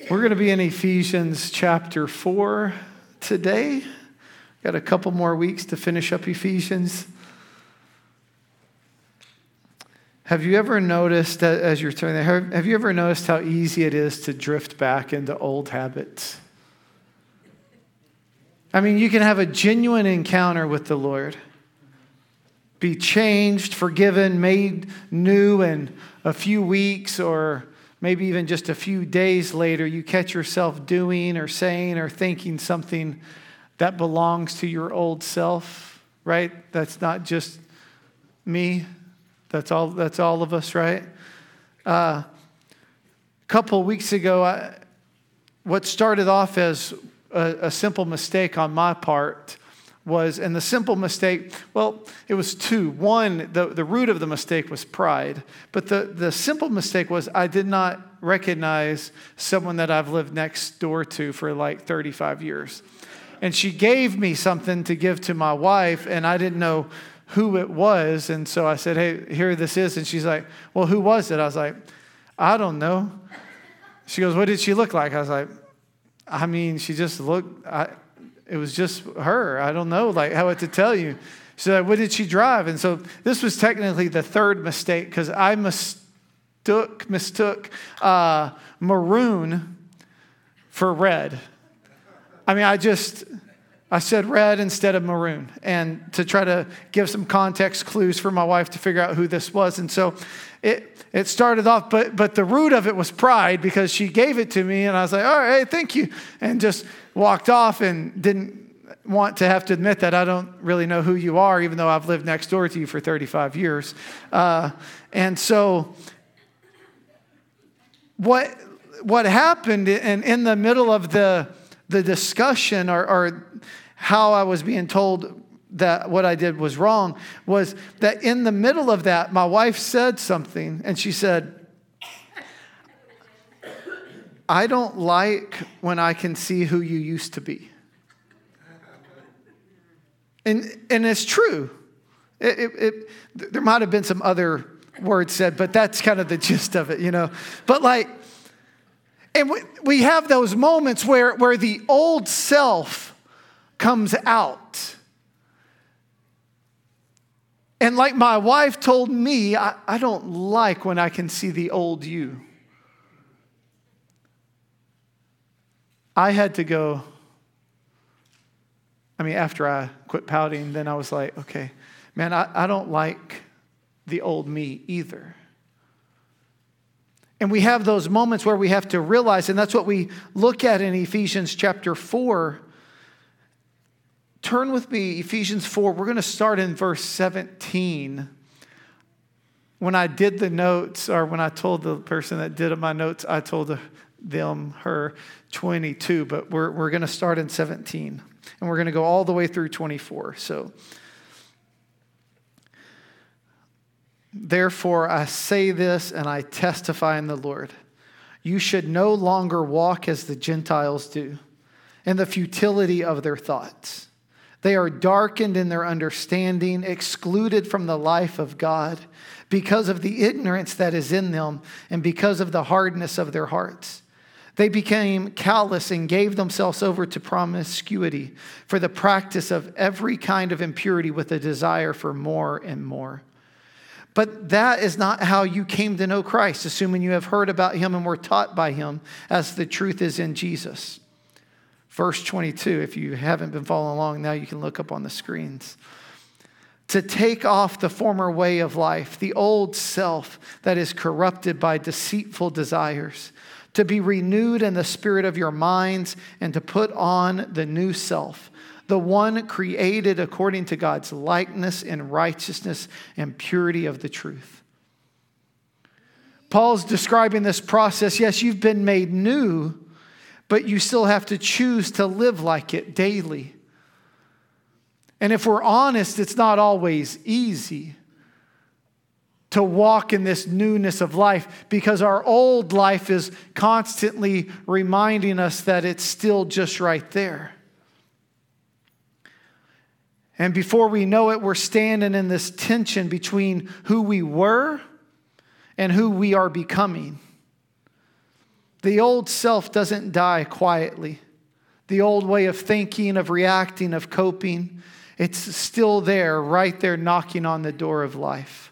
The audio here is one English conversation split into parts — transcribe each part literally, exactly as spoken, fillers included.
We're going to be in Ephesians chapter four today. Got a couple more weeks to finish up Ephesians. Have you ever noticed, that as you're turning there, have you ever noticed how easy it is to drift back into old habits? I mean, you can have a genuine encounter with the Lord, be changed, forgiven, made new in a few weeks, or maybe even just a few days later, you catch yourself doing or saying or thinking something that belongs to your old self, right? That's not just me. That's all. That's all of us, right? Uh, a couple of weeks ago, I, what started off as a, a simple mistake on my part was, and the simple mistake, well, it was two. One, the, the root of the mistake was pride. But the, the simple mistake was I did not recognize someone that I've lived next door to for like thirty-five years. And she gave me something to give to my wife, and I didn't know who it was. And so I said, hey, here this is. And she's like, well, who was it? I was like, I don't know. She goes, what did she look like? I was like, I mean, she just looked, I, it was just her. I don't know, like, how to tell you. She's like, what did she drive? And so this was technically the third mistake, because I mistook, mistook uh, maroon for red. I mean, I just, I said red instead of maroon, and to try to give some context clues for my wife to figure out who this was. And so it it started off, but but the root of it was pride, because she gave it to me, and I was like, all right, thank you, and just walked off and didn't want to have to admit that I don't really know who you are, even though I've lived next door to you for thirty-five years. Uh, and so what what happened, and in the middle of the the discussion, or, or how I was being told that what I did was wrong, was that in the middle of that, my wife said something, and she said, I don't like when I can see who you used to be. And and it's true. It, it, it, there might have been some other words said, but that's kind of the gist of it, you know. But like, and we, we have those moments where, where the old self comes out. And like my wife told me, I, I don't like when I can see the old you. I had to go, I mean, after I quit pouting, then I was like, okay, man, I, I don't like the old me either. And we have those moments where we have to realize, and that's what we look at in Ephesians chapter four. Turn with me, Ephesians four. We're going to start in verse seventeen. When I did the notes, or when I told the person that did my notes, I told them, her, twenty-two. But we're, we're going to start in seventeen. And we're going to go all the way through twenty-four. So, therefore, I say this, and I testify in the Lord. You should no longer walk as the Gentiles do, in the futility of their thoughts. They are darkened in their understanding, excluded from the life of God, because of the ignorance that is in them, and because of the hardness of their hearts. They became callous and gave themselves over to promiscuity, for the practice of every kind of impurity, with a desire for more and more. But that is not how you came to know Christ, assuming you have heard about him and were taught by him, as the truth is in Jesus. Verse twenty-two, if you haven't been following along, now you can look up on the screens. To take off the former way of life, the old self that is corrupted by deceitful desires, to be renewed in the spirit of your minds, and to put on the new self, the one created according to God's likeness in righteousness and purity of the truth. Paul's describing this process. Yes, you've been made new, but you still have to choose to live like it daily. And if we're honest, it's not always easy to walk in this newness of life, because our old life is constantly reminding us that it's still just right there. And before we know it, we're standing in this tension between who we were and who we are becoming. The old self doesn't die quietly. The old way of thinking, of reacting, of coping, it's still there, right there knocking on the door of life.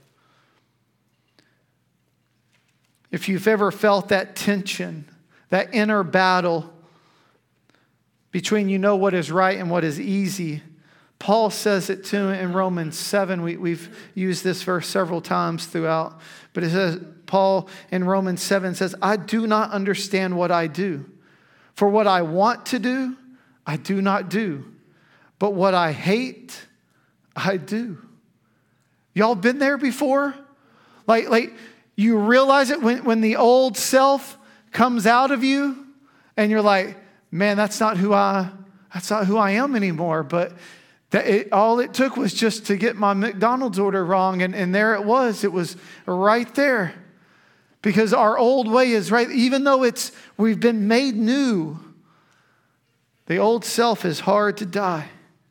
If you've ever felt that tension, that inner battle between you know what is right and what is easy, Paul says it too in Romans seven. We, we've used this verse several times throughout. But it says, Paul in Romans seven says, I do not understand what I do. For what I want to do, I do not do. But what I hate, I do. Y'all been there before? Like, like you realize it when, when the old self comes out of you and you're like, man, that's not who I, that's not who I am anymore. But that it, all it took was just to get my McDonald's order wrong. And, and there it was. It was right there. Because our old way is right. Even though it's we've been made new, the old self is hard to die.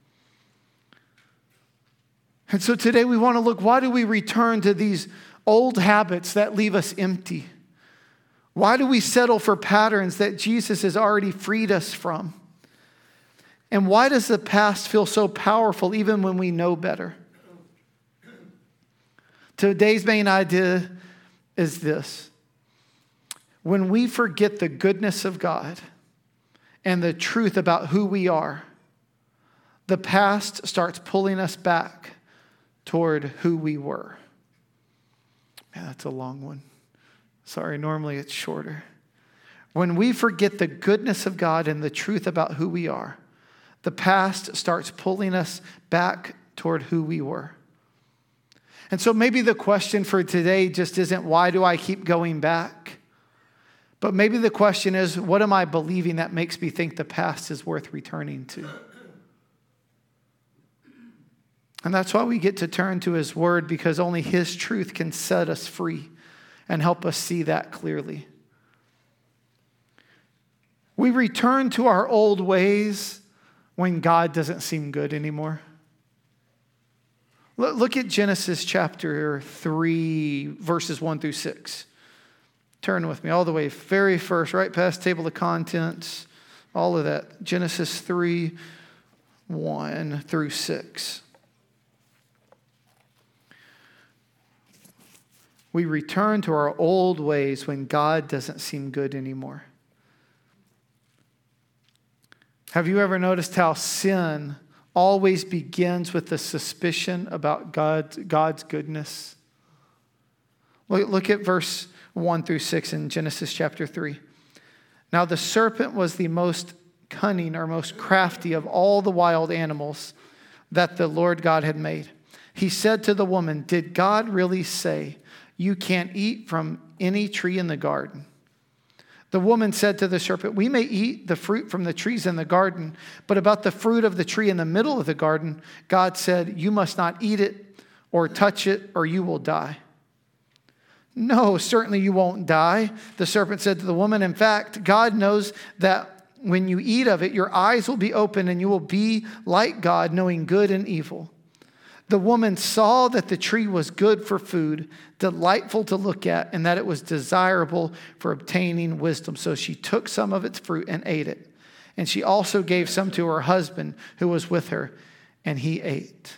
And so today we want to look, why do we return to these old habits that leave us empty? Why do we settle for patterns that Jesus has already freed us from? And why does the past feel so powerful even when we know better? Today's main idea is this. When we forget the goodness of God and the truth about who we are, the past starts pulling us back toward who we were. Man, that's a long one. Sorry, normally it's shorter. When we forget the goodness of God and the truth about who we are, the past starts pulling us back toward who we were. And so maybe the question for today just isn't, why do I keep going back? But maybe the question is, what am I believing that makes me think the past is worth returning to? And that's why we get to turn to His Word, because only His truth can set us free and help us see that clearly. We return to our old ways when God doesn't seem good anymore. Look at Genesis chapter three, verses one through six. Turn with me all the way, very first, right past table of contents, all of that. Genesis three, one through six. We return to our old ways when God doesn't seem good anymore. Have you ever noticed how sin always begins with the suspicion about God, God's goodness? Look, look at verse one through six in Genesis chapter three. Now the serpent was the most cunning or most crafty of all the wild animals that the Lord God had made. He said to the woman, did God really say, you can't eat from any tree in the garden? The woman said to the serpent, we may eat the fruit from the trees in the garden, but about the fruit of the tree in the middle of the garden, God said, you must not eat it or touch it, or you will die. No, certainly you won't die, the serpent said to the woman. In fact, God knows that when you eat of it, your eyes will be open and you will be like God, knowing good and evil. The woman saw that the tree was good for food, delightful to look at, and that it was desirable for obtaining wisdom. So she took some of its fruit and ate it. And she also gave some to her husband who was with her, and he ate.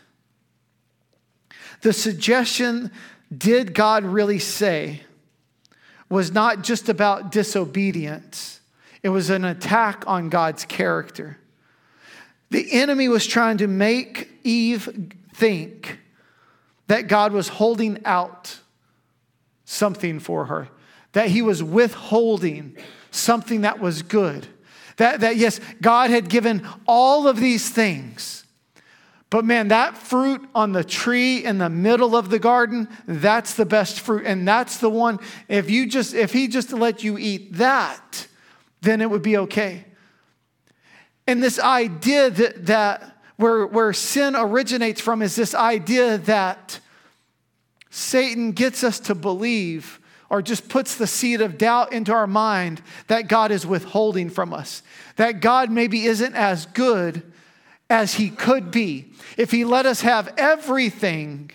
The suggestion, did God really say, was not just about disobedience. It was an attack on God's character. The enemy was trying to make Eve think that God was holding out something for her, that he was withholding something that was good. That, that yes, God had given all of these things. But man, that fruit on the tree in the middle of the garden, that's the best fruit. And that's the one, if you just, if he just let you eat that, then it would be okay. And this idea that, that where, where sin originates from is this idea that Satan gets us to believe, or just puts the seed of doubt into our mind, that God is withholding from us. That God maybe isn't as good as he could be. If he let us have everything,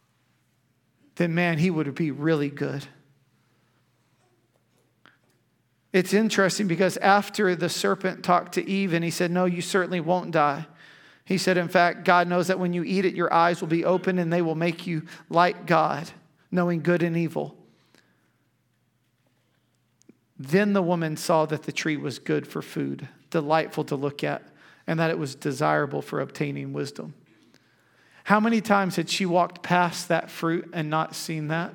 then man, he would be really good. It's interesting because after the serpent talked to Eve and he said, no, you certainly won't die. He said, in fact, God knows that when you eat it, your eyes will be open and they will make you like God, knowing good and evil. Then the woman saw that the tree was good for food, delightful to look at, and that it was desirable for obtaining wisdom. How many times had she walked past that fruit and not seen that?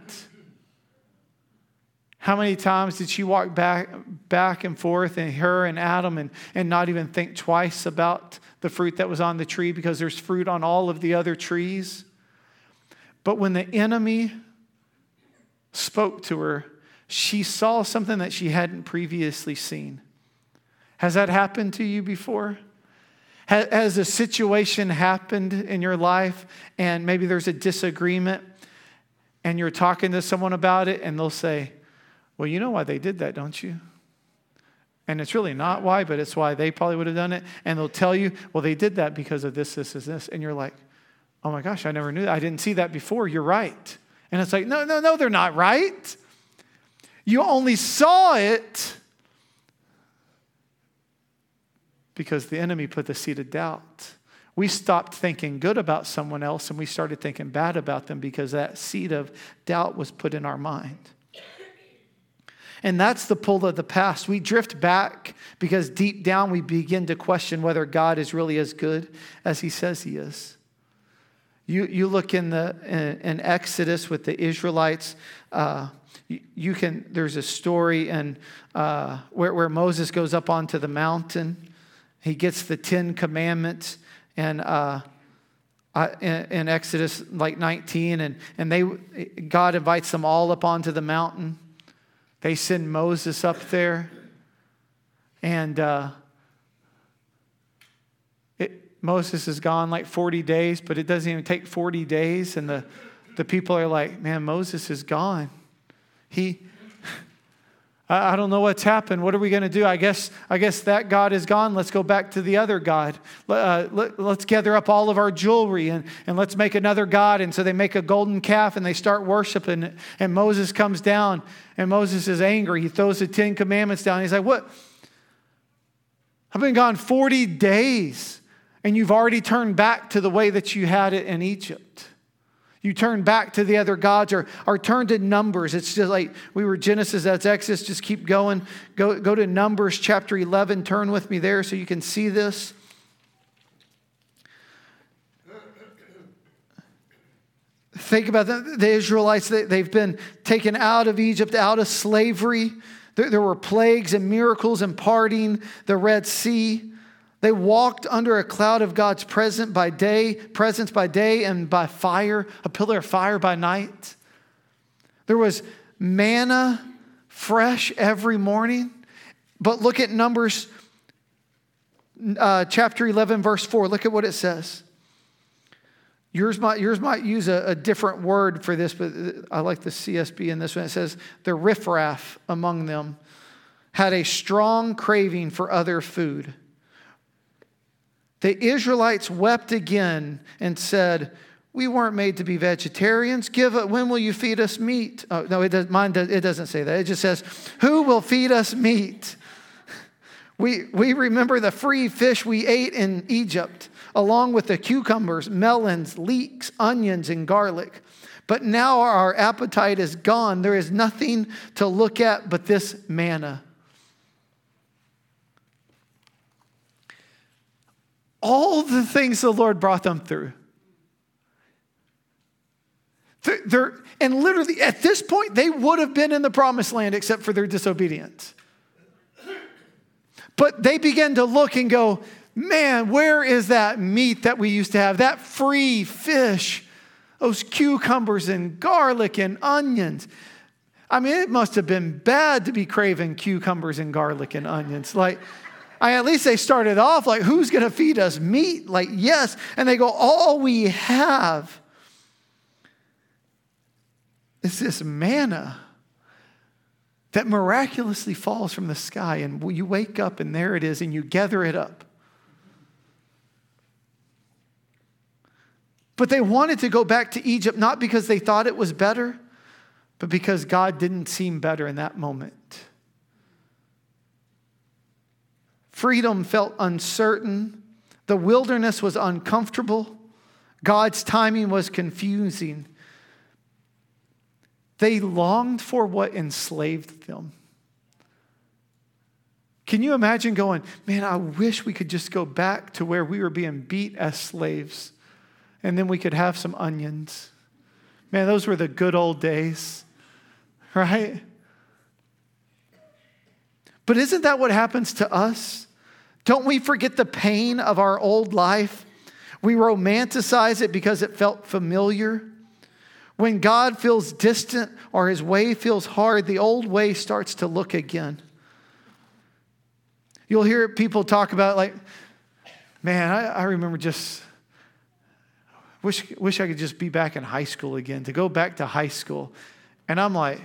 How many times did she walk back back and forth, and her and Adam, and, and not even think twice about the fruit that was on the tree, because there's fruit on all of the other trees? But when the enemy spoke to her, she saw something that she hadn't previously seen. Has that happened to you before? Has a situation happened in your life and maybe there's a disagreement and you're talking to someone about it and they'll say, well, you know why they did that, don't you? And it's really not why, but it's why they probably would have done it. And they'll tell you, well, they did that because of this, this, this, this. And you're like, oh my gosh, I never knew that. I didn't see that before. You're right. And it's like, no, no, no, they're not right. You only saw it because the enemy put the seed of doubt. We stopped thinking good about someone else and we started thinking bad about them because that seed of doubt was put in our mind. And that's the pull of the past. We drift back because deep down we begin to question whether God is really as good as he says he is. You, you look in the in, in Exodus with the Israelites. Uh, you, you can. There's a story in, uh, where, where Moses goes up onto the mountain. He gets the Ten Commandments, and uh, in, in Exodus like nineteen, and and they God invites them all up onto the mountain. They send Moses up there, and uh, it, Moses is gone like forty days, but it doesn't even take forty days, and the the people are like, "Man, Moses is gone. He." I don't know what's happened. What are we going to do? I guess I guess that God is gone. Let's go back to the other God. Uh, let, let's gather up all of our jewelry and, and let's make another God. And so they make a golden calf and they start worshiping it. And Moses comes down and Moses is angry. He throws the Ten Commandments down. He's like, what? I've been gone forty days and you've already turned back to the way that you had it in Egypt. You turn back to the other gods or, or turn to Numbers. It's just like we were Genesis, that's Exodus. Just keep going. Go, go to Numbers chapter eleven. Turn with me there so you can see this. Think about the, the Israelites. They, they've been taken out of Egypt, out of slavery. There, there were plagues and miracles and parting the Red Sea. They walked under a cloud of God's presence by day, presence by day and by fire, a pillar of fire by night. There was manna fresh every morning. But look at Numbers uh, chapter eleven, verse four. Look at what it says. Yours might, yours might use a, a different word for this, but I like the C S B in this one. It says, the riffraff among them had a strong craving for other food. The Israelites wept again and said, we weren't made to be vegetarians. Give it, when will you feed us meat? Oh, no, it, does, mine does, it doesn't say that. It just says, who will feed us meat? We, we remember the free fish we ate in Egypt, along with the cucumbers, melons, leeks, onions, and garlic. But now our appetite is gone. There is nothing to look at but this manna. All the things the Lord brought them through. They're, they're, and literally at this point, they would have been in the promised land except for their disobedience. But they began to look and go, man, where is that meat that we used to have? That free fish, those cucumbers and garlic and onions. I mean, it must have been bad to be craving cucumbers and garlic and onions. Like, I, at least they started off like, who's going to feed us meat? Like, yes. And they go, all we have is this manna that miraculously falls from the sky. And you wake up and there it is and you gather it up. But they wanted to go back to Egypt, not because they thought it was better, but because God didn't seem better in that moment. Freedom felt uncertain. The wilderness was uncomfortable. God's timing was confusing. They longed for what enslaved them. Can you imagine going, man, I wish we could just go back to where we were being beat as slaves, and then we could have some onions. Man, those were the good old days, right? But isn't that what happens to us? Don't we forget the pain of our old life? We romanticize it because it felt familiar. When God feels distant or his way feels hard, the old way starts to look again. You'll hear people talk about like, man, I, I remember just, wish, wish I could just be back in high school again, to go back to high school. And I'm like,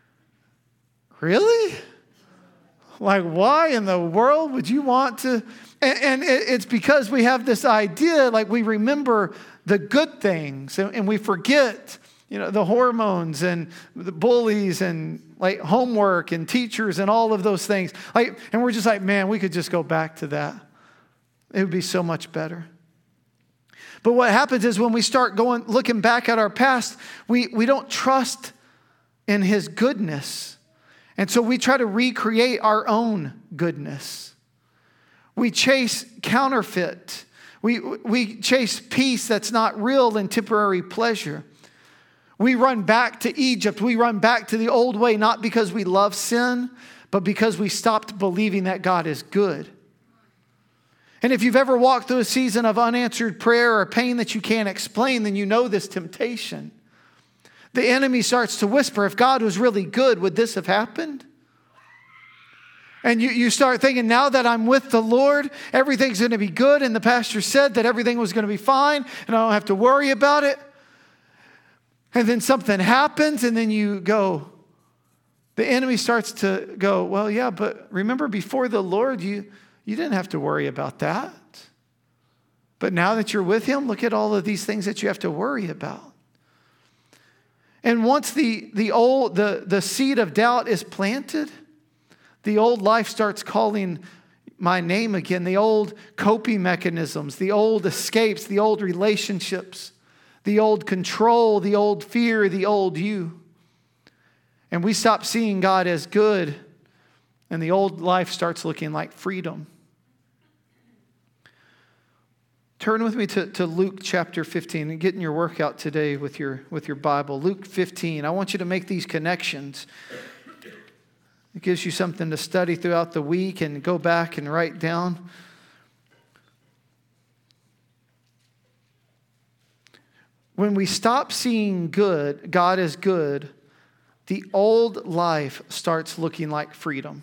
really? Like, why in the world would you want to? And, and it's because we have this idea, like we remember the good things and, and we forget, you know, the hormones and the bullies and like homework and teachers and all of those things. Like, and we're just like, man, we could just go back to that. It would be so much better. But what happens is when we start going, looking back at our past, we, we don't trust in his goodness. And so we try to recreate our own goodness. We chase counterfeit. We, we chase peace that's not real and temporary pleasure. We run back to Egypt. We run back to the old way, not because we love sin, but because we stopped believing that God is good. And if you've ever walked through a season of unanswered prayer or pain that you can't explain, then you know this temptation. The enemy starts to whisper, if God was really good, would this have happened? And you, you start thinking, now that I'm with the Lord, everything's going to be good. And the pastor said that everything was going to be fine and I don't have to worry about it. And then something happens and then you go, the enemy starts to go, well, yeah, but remember before the Lord, you, you didn't have to worry about that. But now that you're with him, look at all of these things that you have to worry about. And once the, the old the, the seed of doubt is planted, the old life starts calling my name again. The old coping mechanisms, the old escapes, the old relationships, the old control, the old fear, the old you. And we stop seeing God as good, and the old life starts looking like freedom. Turn with me to, to Luke chapter fifteen and get in your workout today with your, with your Bible. Luke fifteen. I want you to make these connections. It gives you something to study throughout the week and go back and write down. When we stop seeing good, God is good, the old life starts looking like freedom.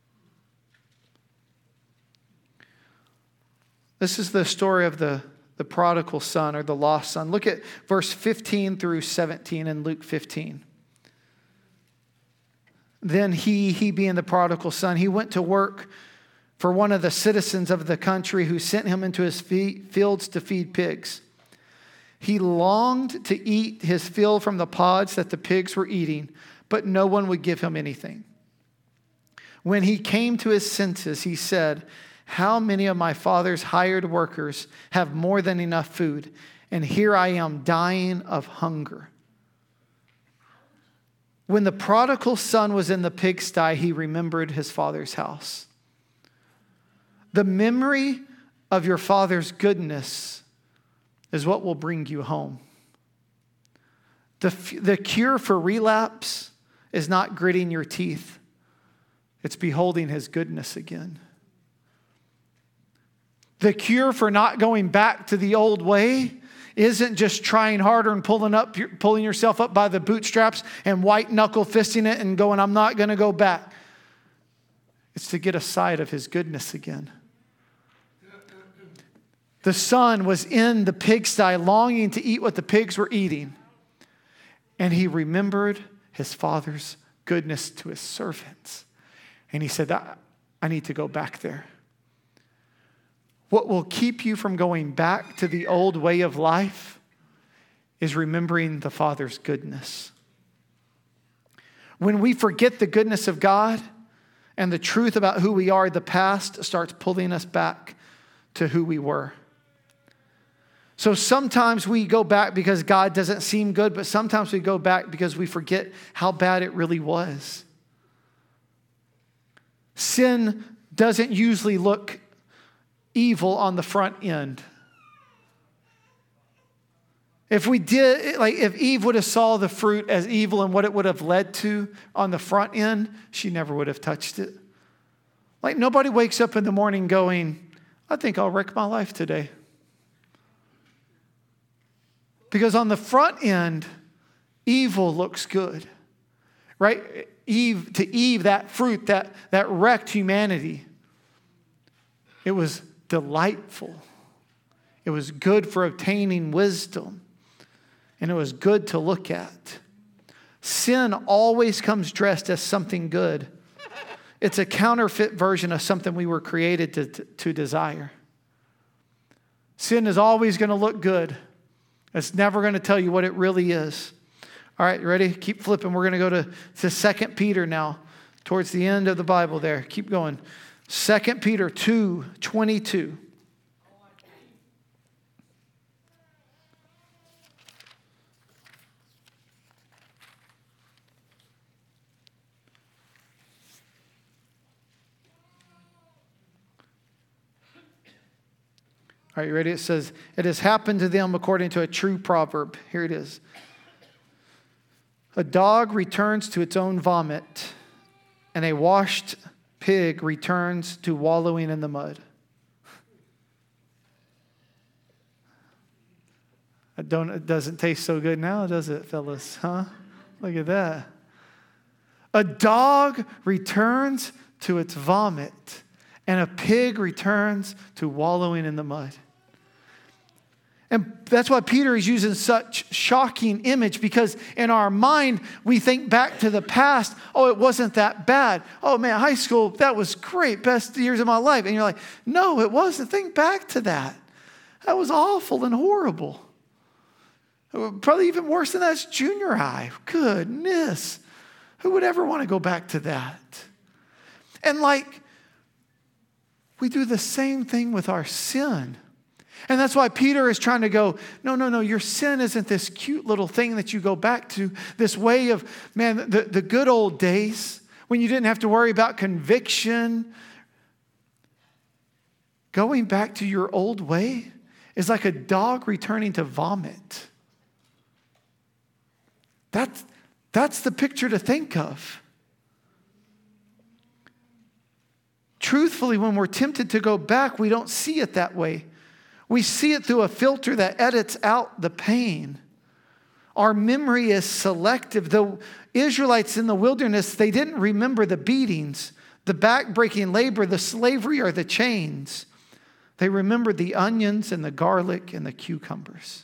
This is the story of the, the prodigal son or the lost son. Look at verse fifteen through seventeen in Luke fifteen. Then he, he being the prodigal son, he went to work for one of the citizens of the country who sent him into his fields to feed pigs. He longed to eat his fill from the pods that the pigs were eating, but no one would give him anything. When he came to his senses, he said, how many of my father's hired workers have more than enough food, and here I am dying of hunger? When the prodigal son was in the pigsty, he remembered his father's house. The memory of your father's goodness is what will bring you home. The, the cure for relapse is not gritting your teeth. It's beholding his goodness again. The cure for not going back to the old way isn't just trying harder and pulling up, pulling yourself up by the bootstraps and white knuckle fisting it and going, I'm not going to go back. It's to get a sight of his goodness again. The son was in the pigsty longing to eat what the pigs were eating. And he remembered his father's goodness to his servants. And he said, I need to go back there. What will keep you from going back to the old way of life is remembering the Father's goodness. When we forget the goodness of God And the truth about who we are, the past, starts pulling us back to who we were. So sometimes we go back because God doesn't seem good, but sometimes we go back because we forget how bad it really was. Sin doesn't usually look evil on the front end. If we did, like if Eve would have saw the fruit as evil and what it would have led to on the front end, she never would have touched it. Like nobody wakes up in the morning going, I think I'll wreck my life today. Because on the front end, evil looks good, right? Eve, to Eve, that fruit, that, that wrecked humanity, it was delightful. It was good for obtaining wisdom. And it was good to look at. Sin always comes dressed as something good. It's a counterfeit version of something we were created to, to, to desire. Sin is always going to look good. It's never going to tell you what it really is. All right, you ready? Keep flipping. We're going to go to, to Second Peter now, towards the end of the Bible there. Keep going. Second Peter two twenty-two. All right, you ready? It says, it has happened to them according to a true proverb. Here it is. A dog returns to its own vomit, and a washed pig returns to wallowing in the mud. I don't, it doesn't taste so good now, does it, fellas? Huh? Look at that. A dog returns to its vomit, and a pig returns to wallowing in the mud. And that's why Peter is using such shocking image, because in our mind, we think back to the past. Oh, it wasn't that bad. Oh man, high school, that was great. Best years of my life. And you're like, no, it wasn't. Think back to that. That was awful and horrible. Probably even worse than that's junior high. Goodness. Who would ever want to go back to that? And like, we do the same thing with our sin. And that's why Peter is trying to go, no, no, no, your sin isn't this cute little thing that you go back to, this way of, man, the, the good old days when you didn't have to worry about conviction. Going back to your old way is like a dog returning to vomit. That's, that's the picture to think of. Truthfully, when we're tempted to go back, we don't see it that way. We see it through a filter that edits out the pain. Our memory is selective. The Israelites in the wilderness, they didn't remember the beatings, the back-breaking labor, the slavery, or the chains. They remembered the onions and the garlic and the cucumbers.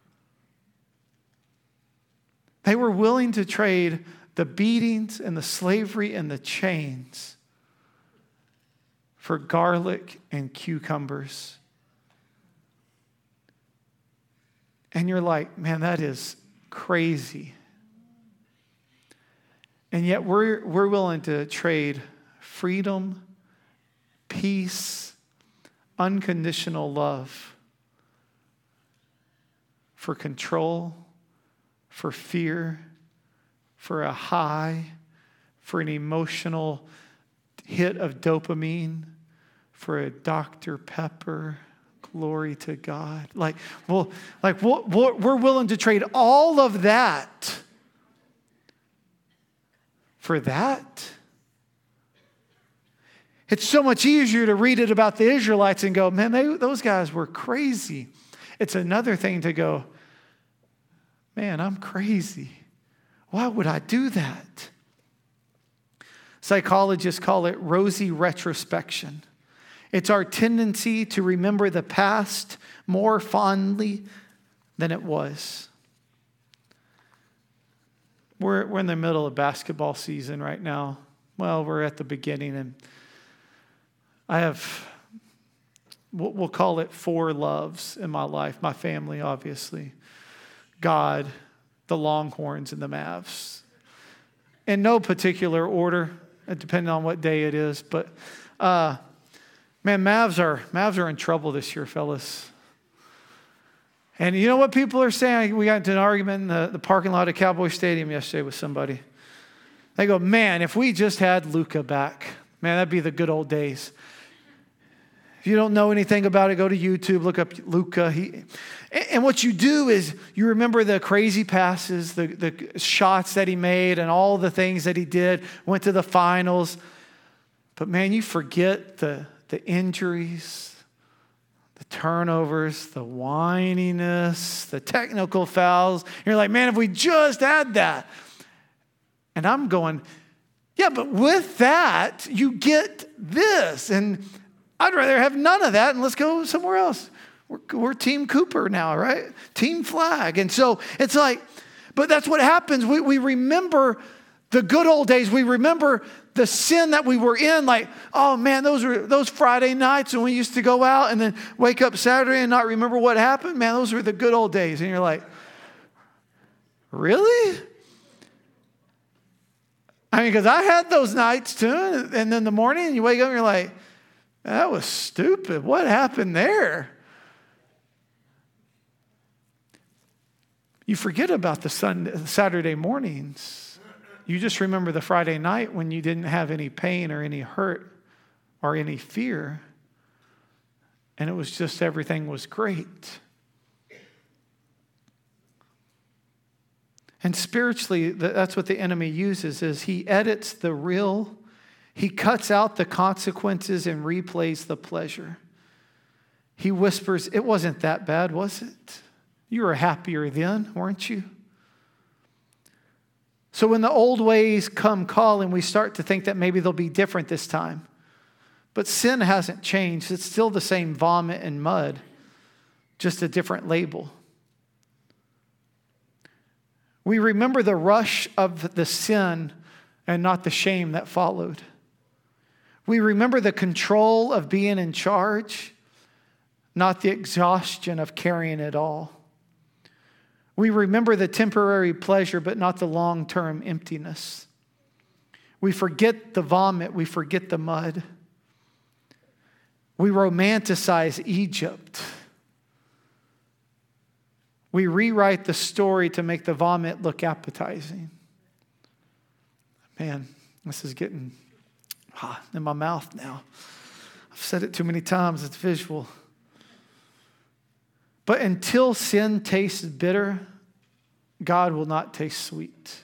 They were willing to trade the beatings and the slavery and the chains for garlic and cucumbers. And you're like, man, that is crazy. And yet we're, we're willing to trade freedom, peace, unconditional love for control, for fear, for a high, for an emotional hit of dopamine, for a Doctor Pepper. Glory to God. Like, well, like we're willing to trade all of that for that. It's so much easier to read it about the Israelites and go, man, they, those guys were crazy. It's another thing to go, man, I'm crazy. Why would I do that? Psychologists call it rosy retrospection. It's our tendency to remember the past more fondly than it was. We're, we're in the middle of basketball season right now. Well, we're at the beginning, and I have, we'll call it four loves in my life. My family, obviously. God, the Longhorns, and the Mavs. In no particular order. depending on what day it is. But uh, man, Mavs are Mavs are in trouble this year, fellas. And you know what people are saying? We got into an argument in the, the parking lot of Cowboy Stadium yesterday with somebody. They go, man, if we just had Luka back, man, that'd be the good old days. If you don't know anything about it, go to YouTube, look up Luka. He, and what you do is you remember the crazy passes, the, the shots that he made, and all the things that he did, went to the finals. But man, you forget the, the injuries, the turnovers, the whininess, the technical fouls. You're like, man, if we just had that. And I'm going, yeah, but with that, you get this. And I'd rather have none of that and let's go somewhere else. We're, we're Team Cooper now, right? Team Flag. And so it's like, but that's what happens. We, we remember the good old days. We remember the sin that we were in. Like, oh man, those were those Friday nights when we used to go out and then wake up Saturday and not remember what happened. Man, those were the good old days. And you're like, really? I mean, because I had those nights too. And then the morning you wake up and you're like, that was stupid. What happened there? You forget about the Sunday, Saturday mornings. You just remember the Friday night when you didn't have any pain or any hurt or any fear. And it was just everything was great. And spiritually, that's what the enemy uses, is he edits the real. He cuts out the consequences and replays the pleasure. He whispers, it wasn't that bad, was it? You were happier then, weren't you? So when the old ways come calling, we start to think that maybe they'll be different this time. But sin hasn't changed. It's still the same vomit and mud, just a different label. We remember the rush of the sin and not the shame that followed. We remember the control of being in charge, not the exhaustion of carrying it all. We remember the temporary pleasure, but not the long-term emptiness. We forget the vomit. We forget the mud. We romanticize Egypt. We rewrite the story to make the vomit look appetizing. Man, this is getting hot in my mouth now. I've said it too many times, it's visual. But until sin tastes bitter, God will not taste sweet.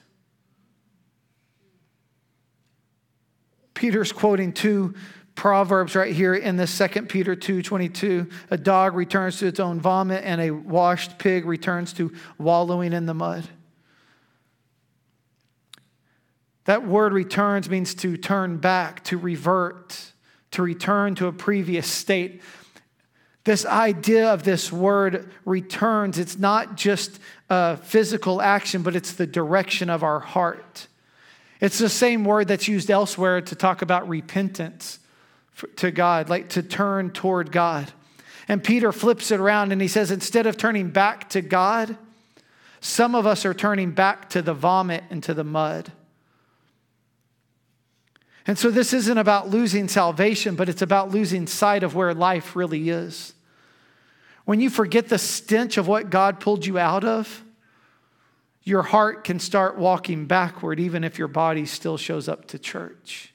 Peter's quoting two Proverbs right here in this Second Peter two twenty-two. A dog returns to its own vomit, and a washed pig returns to wallowing in the mud. That word returns means to turn back, to revert, to return to a previous state. This idea of this word returns, it's not just a physical action, but it's the direction of our heart. It's the same word that's used elsewhere to talk about repentance to God, like to turn toward God. And Peter flips it around and he says, instead of turning back to God, some of us are turning back to the vomit and to the mud. And so this isn't about losing salvation, but it's about losing sight of where life really is. When you forget the stench of what God pulled you out of, your heart can start walking backward, even if your body still shows up to church.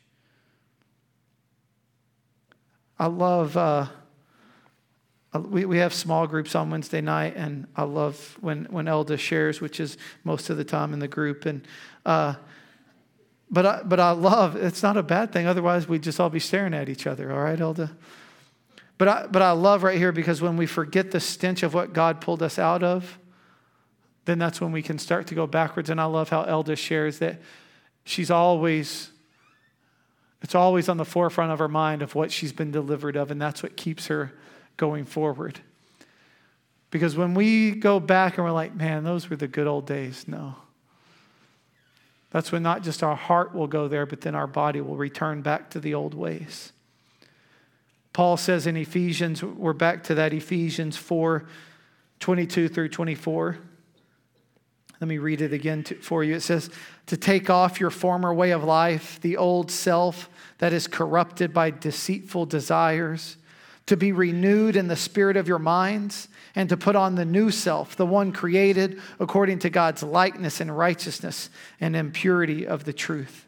I love, uh, we, we have small groups on Wednesday night, and I love when, when Elda shares, which is most of the time in the group. And uh, but, I, but I love, it's not a bad thing, otherwise we'd just all be staring at each other, all right, Elda? But I, but I love right here, because when we forget the stench of what God pulled us out of, then that's when we can start to go backwards. And I love how Elda shares that she's always... It's always on the forefront of her mind of what she's been delivered of, and that's what keeps her going forward. Because when we go back and we're like, man, those were the good old days, no. That's when not just our heart will go there, but then our body will return back to the old ways. Paul says in Ephesians, we're back to that Ephesians four, twenty-two through twenty-four. Let me read it again to, for you. It says, to take off your former way of life, the old self that is corrupted by deceitful desires, to be renewed in the spirit of your minds, and to put on the new self, the one created according to God's likeness and righteousness and in purity of the truth.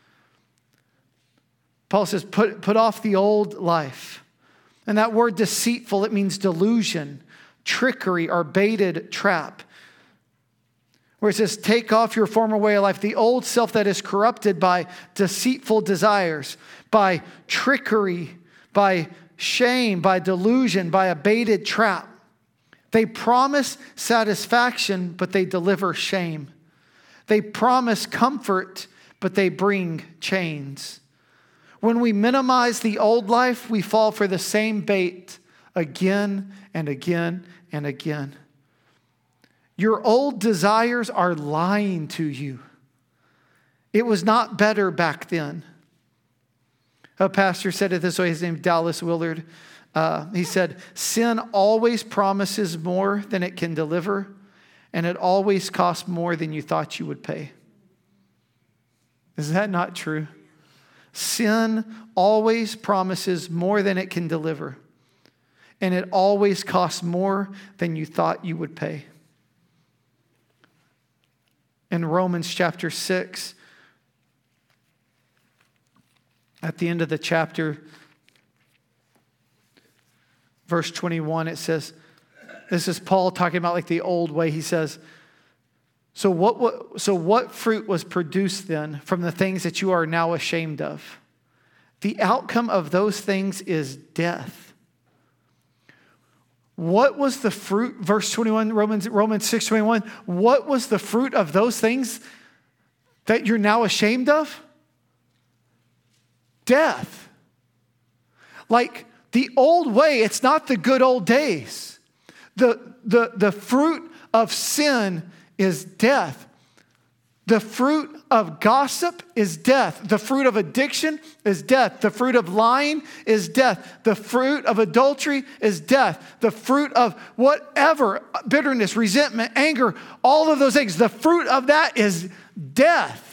Paul says, put, put off the old life. And that word deceitful, it means delusion, trickery, or baited trap. Where it says, take off your former way of life, the old self that is corrupted by deceitful desires, by trickery, by shame, by delusion, by a baited trap. They promise satisfaction, but they deliver shame. They promise comfort, but they bring chains. When we minimize the old life, we fall for the same bait again and again and again. Your old desires are lying to you. It was not better back then. A pastor said it this way, his name is Dallas Willard. Uh, he said, sin always promises more than it can deliver, and it always costs more than you thought you would pay. Is that not true? Sin always promises more than it can deliver, and it always costs more than you thought you would pay. In Romans chapter six, at the end of the chapter, verse twenty-one, it says, this is Paul talking about like the old way. He says, so what, what, so what fruit was produced then from the things that you are now ashamed of? The outcome of those things is death. What was the fruit, verse twenty-one, Romans, Romans six twenty-one, what was the fruit of those things that you're now ashamed of? Death. Like the old way, it's not the good old days. The, the, the fruit of sin is death. The fruit of gossip is death. The fruit of addiction is death. The fruit of lying is death. The fruit of adultery is death. The fruit of whatever, bitterness, resentment, anger, all of those things, the fruit of that is death.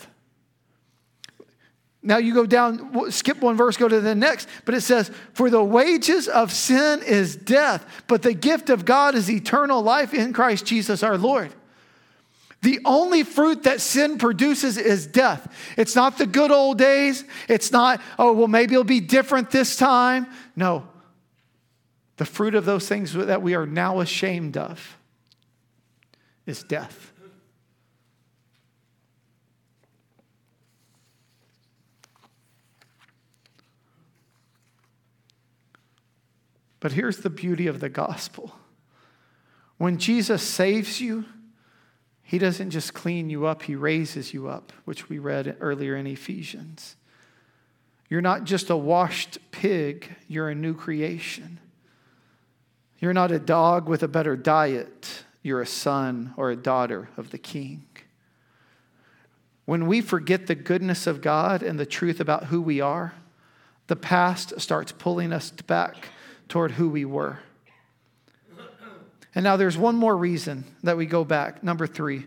Now you go down, skip one verse, go to the next, but it says, for the wages of sin is death, but the gift of God is eternal life in Christ Jesus our Lord. The only fruit that sin produces is death. It's not the good old days. It's not, oh, well, maybe it'll be different this time. No. The fruit of those things that we are now ashamed of is death. But here's the beauty of the gospel. When Jesus saves you, he doesn't just clean you up, he raises you up, which we read earlier in Ephesians. You're not just a washed pig, you're a new creation. You're not a dog with a better diet, you're a son or a daughter of the King. When we forget the goodness of God and the truth about who we are, the past starts pulling us back toward who we were. And now there's one more reason that we go back. Number three.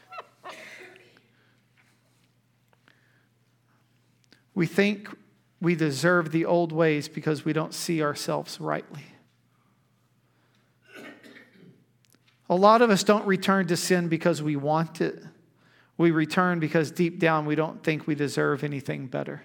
We think we deserve the old ways because we don't see ourselves rightly. A lot of us don't return to sin because we want it. We return because deep down we don't think we deserve anything better.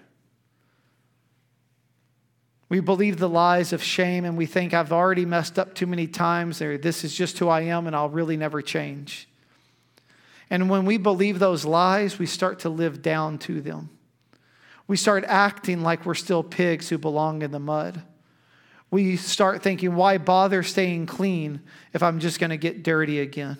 We believe the lies of shame and we think I've already messed up too many times, or this is just who I am and I'll really never change. And when we believe those lies, we start to live down to them. We start acting like we're still pigs who belong in the mud. We start thinking, why bother staying clean if I'm just going to get dirty again?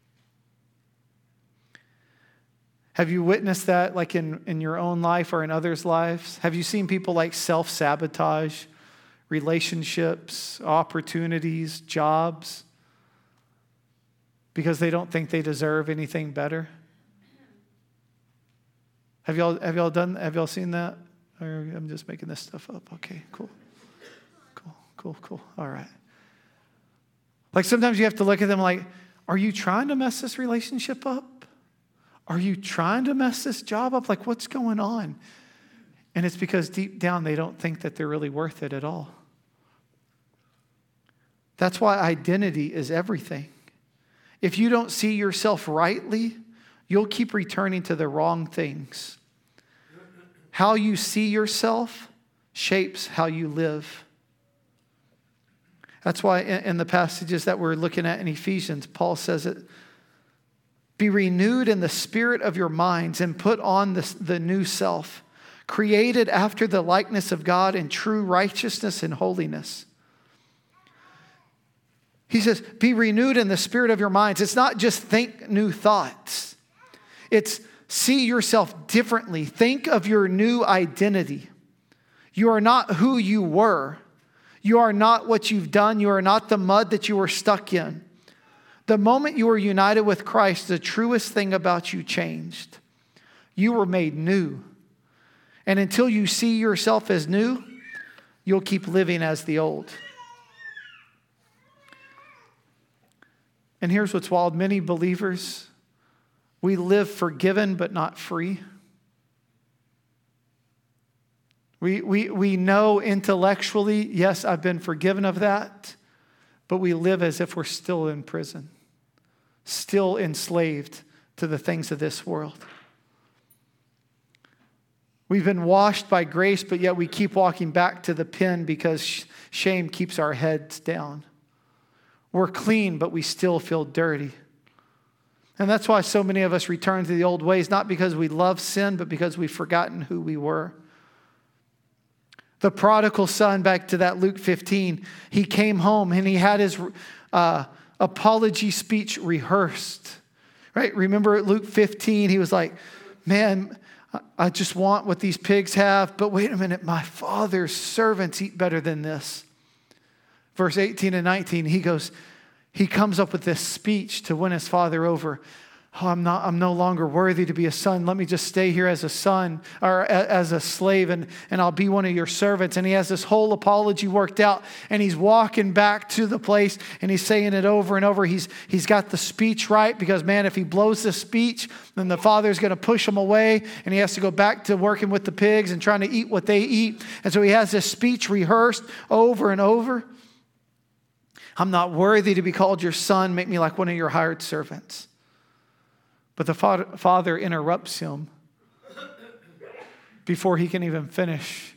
Have you witnessed that like in, in your own life or in others' lives? Have you seen people like self-sabotage relationships, opportunities, jobs because they don't think they deserve anything better? Have y'all have y'all done have y'all seen that? Or I'm just making this stuff up. Okay, cool. Cool, cool, cool. All right. Like sometimes you have to look at them like, are you trying to mess this relationship up? Are you trying to mess this job up? Like, what's going on? And it's because deep down they don't think that they're really worth it at all. That's why identity is everything. If you don't see yourself rightly, you'll keep returning to the wrong things. How you see yourself shapes how you live. That's why in the passages that we're looking at in Ephesians, Paul says it, be renewed in the spirit of your minds and put on the, the new self, created after the likeness of God in true righteousness and holiness. He says, be renewed in the spirit of your minds. It's not just think new thoughts. It's see yourself differently. Think of your new identity. You are not who you were. You are not what you've done. You are not the mud that you were stuck in. The moment you were united with Christ, the truest thing about you changed. You were made new. And until you see yourself as new, you'll keep living as the old. And here's what's wild. Many believers, we live forgiven but not free. We, we, we know intellectually, yes, I've been forgiven of that, but we live as if we're still in prison, still enslaved to the things of this world. We've been washed by grace, but yet we keep walking back to the pen because shame keeps our heads down. We're clean, but we still feel dirty. And that's why so many of us return to the old ways, not because we love sin, but because we've forgotten who we were. The prodigal son, back to that Luke fifteen, he came home and he had his uh, apology speech rehearsed. Right? Remember at Luke fifteen, he was like, man, I just want what these pigs have, but wait a minute, my father's servants eat better than this. Verse eighteen and nineteen, he goes, he comes up with this speech to win his father over. Oh, I'm not, I'm no longer worthy to be a son. Let me just stay here as a son or a, as a slave and, and I'll be one of your servants. And he has this whole apology worked out and he's walking back to the place and he's saying it over and over. He's, he's got the speech right because, man, if he blows the speech, then the father's going to push him away and he has to go back to working with the pigs and trying to eat what they eat. And so he has this speech rehearsed over and over. I'm not worthy to be called your son. Make me like one of your hired servants. But the father interrupts him before he can even finish.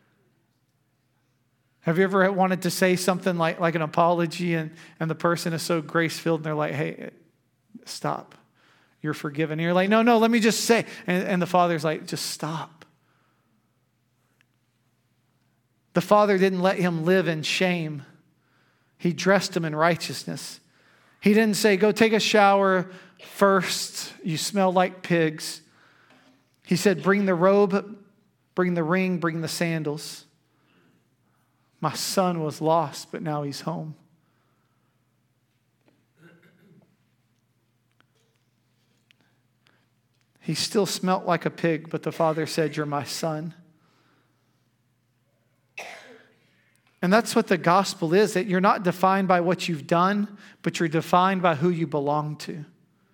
Have you ever wanted to say something like, like an apology and, and the person is so grace-filled and they're like, hey, stop. You're forgiven. And you're like, no, no, let me just say. And, and the father's like, just stop. The father didn't let him live in shame. He dressed him in righteousness. He didn't say, go take a shower first. You smell like pigs. He said, bring the robe, bring the ring, bring the sandals. My son was lost, but now he's home. He still smelt like a pig, but the father said, you're my son. And that's what the gospel is, that you're not defined by what you've done, but you're defined by who you belong to.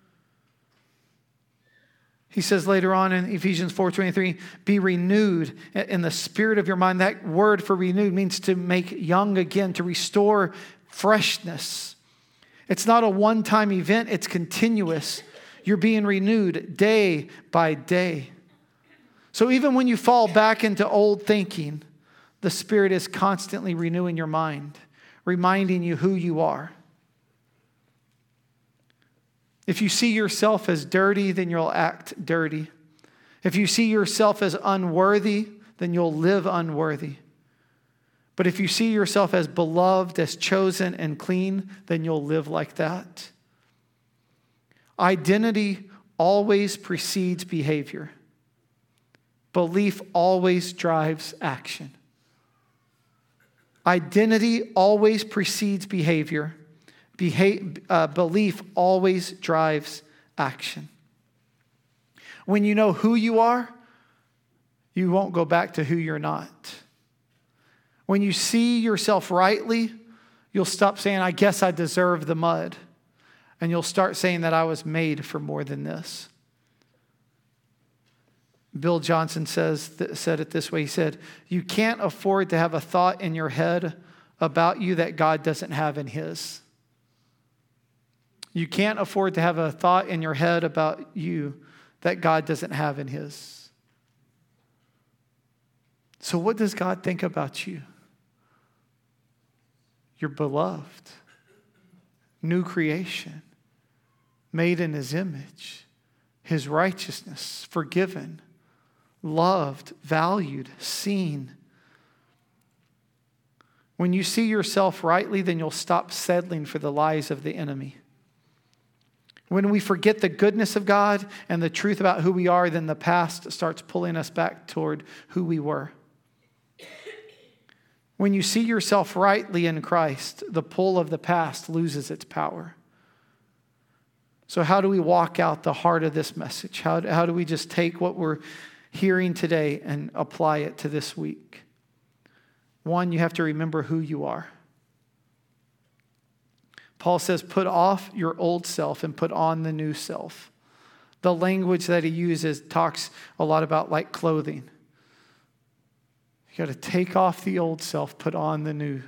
He says later on in Ephesians four twenty-three, be renewed in the spirit of your mind. That word for renewed means to make young again, to restore freshness. It's not a one-time event, it's continuous. You're being renewed day by day. So even when you fall back into old thinking, the Spirit is constantly renewing your mind, reminding you who you are. If you see yourself as dirty, then you'll act dirty. If you see yourself as unworthy, then you'll live unworthy. But if you see yourself as beloved, as chosen and clean, then you'll live like that. Identity always precedes behavior. Belief always drives action. Identity always precedes behavior. Beha- uh, belief always drives action. When you know who you are, you won't go back to who you're not. When you see yourself rightly, you'll stop saying, I guess I deserve the mud. And you'll start saying that I was made for more than this. Bill Johnson says said it this way. He said, you can't afford to have a thought in your head about you that God doesn't have in his. You can't afford to have a thought in your head about you that God doesn't have in his. So what does God think about you? You're beloved, new creation, made in his image, his righteousness, forgiven, loved, valued, seen. When you see yourself rightly, then you'll stop settling for the lies of the enemy. When we forget the goodness of God and the truth about who we are, then the past starts pulling us back toward who we were. When you see yourself rightly in Christ, the pull of the past loses its power. So how do we walk out the heart of this message? How, how do we just take what we're hearing today and apply it to this week? One, you have to remember who you are. Paul says, put off your old self and put on the new self. The language that he uses talks a lot about like clothing. You got to take off the old self, put on the new.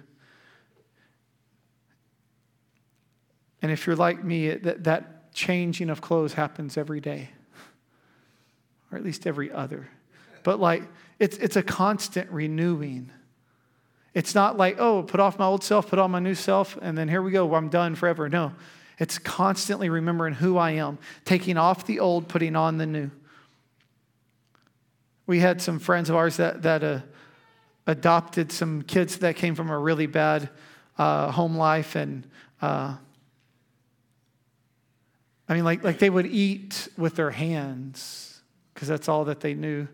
And if you're like me, that, that changing of clothes happens every day. Or at least every other. But like, it's it's a constant renewing. It's not like, oh, put off my old self, put on my new self, and then here we go, I'm done forever. No, it's constantly remembering who I am, taking off the old, putting on the new. We had some friends of ours that, that uh, adopted some kids that came from a really bad uh, home life, and uh, I mean, like like they would eat with their hands, because that's all that they knew.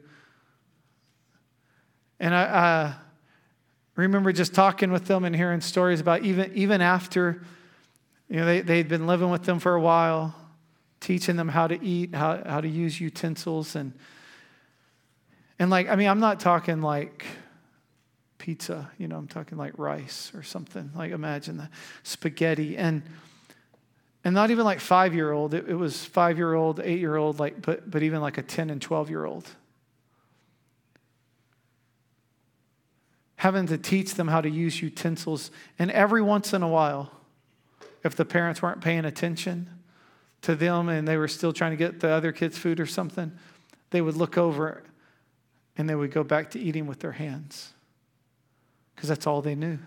And I uh, remember just talking with them and hearing stories about even, even after, you know, they, they'd been living with them for a while, teaching them how to eat, how, how to use utensils. And, and like, I mean, I'm not talking like pizza, you know, I'm talking like rice or something. Like imagine that, spaghetti. And And not even like five-year-old. It, it was five-year-old, eight-year-old, like, but, but even like a ten and twelve-year-old. Having to teach them how to use utensils. And every once in a while, if the parents weren't paying attention to them and they were still trying to get the other kids food or something, they would look over and they would go back to eating with their hands. Because that's all they knew.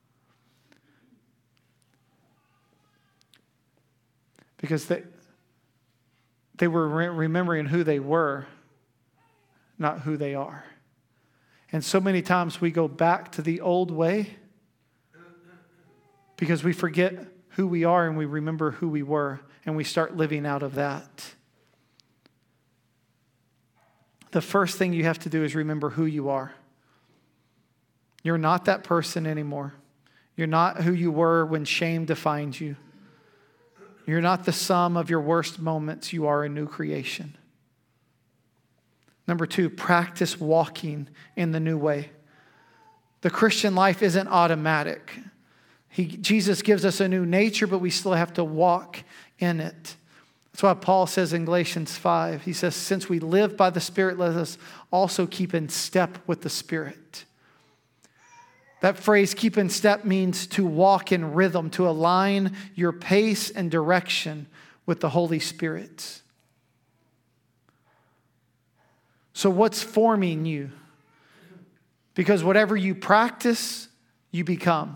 Because they, they were re- remembering who they were, not who they are. And so many times we go back to the old way because we forget who we are and we remember who we were, and we start living out of that. The first thing you have to do is remember who you are. You're not that person anymore. You're not who you were when shame defined you. You're not the sum of your worst moments. You are a new creation. Number two, practice walking in the new way. The Christian life isn't automatic. He, Jesus gives us a new nature, but we still have to walk in it. That's why Paul says in Galatians five, he says, since we live by the Spirit, let us also keep in step with the Spirit. That phrase, keep in step, means to walk in rhythm, to align your pace and direction with the Holy Spirit. So what's forming you? Because whatever you practice, you become.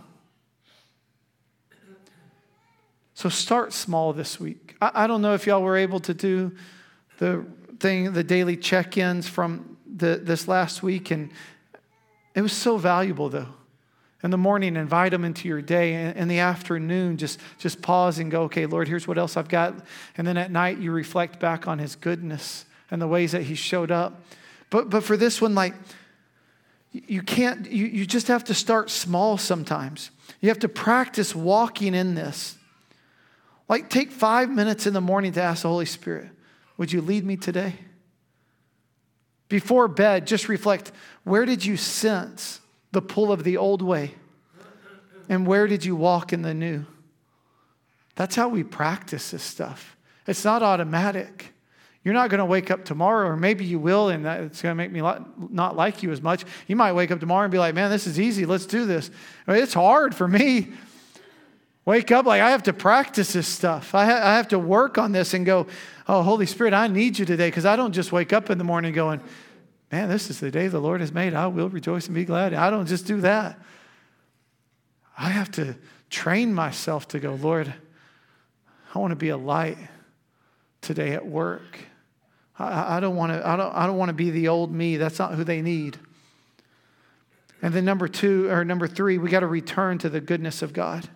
So start small this week. I, I don't know if y'all were able to do the thing, the daily check-ins from the, this last week, and it was so valuable though. In the morning, invite them into your day. In the afternoon, just, just pause and go, okay, Lord, here's what else I've got. And then at night, you reflect back on his goodness and the ways that he showed up. But but for this one, like, you can't, you, you just have to start small sometimes. You have to practice walking in this. Like, take five minutes in the morning to ask the Holy Spirit, would you lead me today? Before bed, just reflect, where did you sense the pull of the old way? And where did you walk in the new? That's how we practice this stuff. It's not automatic. You're not going to wake up tomorrow, or maybe you will, and that it's going to make me not like you as much. You might wake up tomorrow and be like, man, this is easy. Let's do this. I mean, it's hard for me. Wake up like I have to practice this stuff. I, ha- I have to work on this and go, oh, Holy Spirit, I need you today, because I don't just wake up in the morning going, man, this is the day the Lord has made. I will rejoice and be glad. I don't just do that. I have to train myself to go, Lord, I want to be a light today at work. I, I don't want to. I don't. I don't want to be the old me. That's not who they need. And then number two or number three, we got to return to the goodness of God.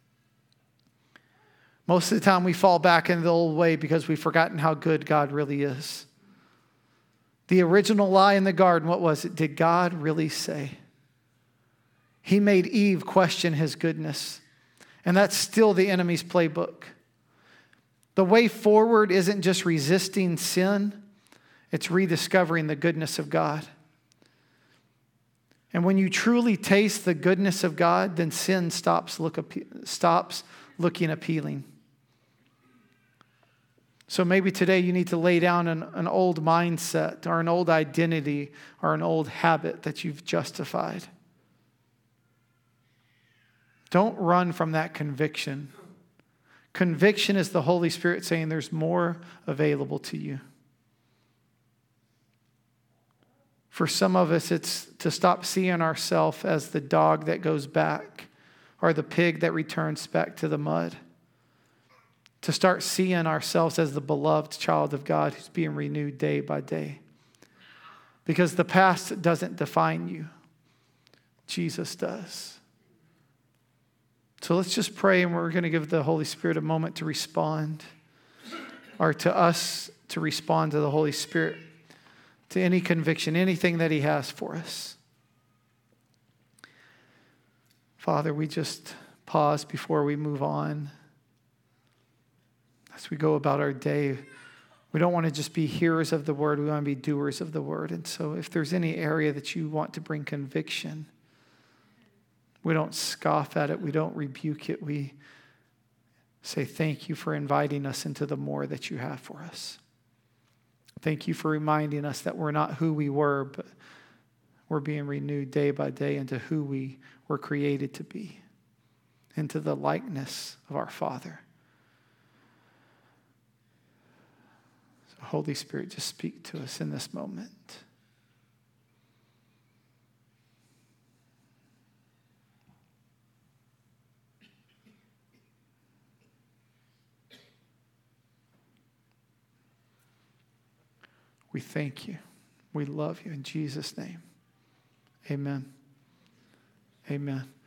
Most of the time, we fall back into the old way because we've forgotten how good God really is. The original lie in the garden, what was it? Did God really say? He made Eve question his goodness. And that's still the enemy's playbook. The way forward isn't just resisting sin, it's rediscovering the goodness of God. And when you truly taste the goodness of God, then sin stops, look, stops looking appealing. So maybe today you need to lay down an, an old mindset or an old identity or an old habit that you've justified. Don't run from that conviction. Conviction is the Holy Spirit saying there's more available to you. For some of us, it's to stop seeing ourselves as the dog that goes back or the pig that returns back to the mud. To start seeing ourselves as the beloved child of God who's being renewed day by day. Because the past doesn't define you. Jesus does. So let's just pray, and we're going to give the Holy Spirit a moment to respond, or to us to respond to the Holy Spirit, to any conviction, anything that He has for us. Father, we just pause before we move on. As we go about our day, we don't want to just be hearers of the word, we want to be doers of the word. And so if there's any area that you want to bring conviction, we don't scoff at it. We don't rebuke it. We say, thank you for inviting us into the more that you have for us. Thank you for reminding us that we're not who we were, but we're being renewed day by day into who we were created to be, into the likeness of our Father. So Holy Spirit, just speak to us in this moment. We thank you. We love you in Jesus' name. Amen. Amen.